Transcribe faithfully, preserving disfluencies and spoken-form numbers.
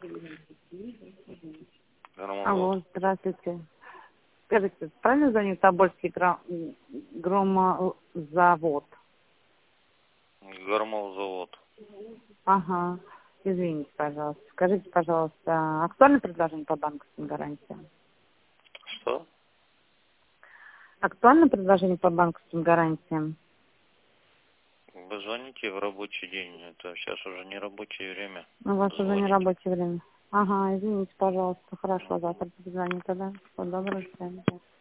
Громозавод. Алло, здравствуйте. Скажите, правильно звоню Тобольский гро- громозавод? Громозавод. Ага. Извините, пожалуйста. Скажите, пожалуйста, актуальное предложение по банковским гарантиям? Что? Актуальное предложение по банковским гарантиям? Вы звоните в рабочий день. Это сейчас уже не рабочее время. У вас уже не Звоните. рабочее время. Ага, извините, пожалуйста. Хорошо, завтра позвоню тогда. Всего доброго, до свидания.